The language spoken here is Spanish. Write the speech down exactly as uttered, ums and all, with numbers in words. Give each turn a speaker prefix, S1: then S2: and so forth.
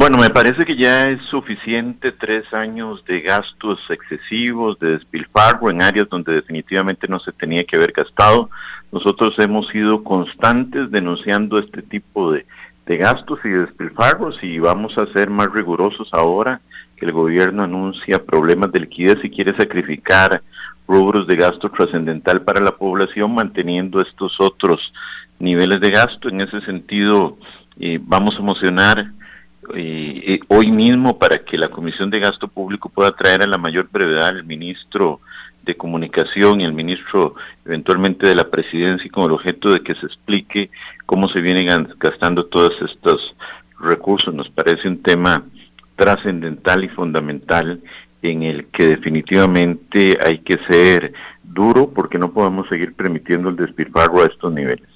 S1: Bueno, me parece que ya es suficiente tres años de gastos excesivos, de despilfarro en áreas donde definitivamente no se tenía que haber gastado. Nosotros hemos sido constantes denunciando este tipo de, de gastos y despilfarros y vamos a ser más rigurosos ahora que el gobierno anuncia problemas de liquidez y quiere sacrificar rubros de gasto trascendental para la población manteniendo estos otros niveles de gasto. En ese sentido, eh, vamos a mocionar Eh, eh, hoy mismo para que la Comisión de Gasto Público pueda traer a la mayor brevedad al ministro de Comunicación y al ministro eventualmente de la Presidencia con el objeto de que se explique cómo se vienen gastando todos estos recursos. Nos parece un tema trascendental y fundamental en el que definitivamente hay que ser duro porque no podemos seguir permitiendo el despilfarro a estos niveles.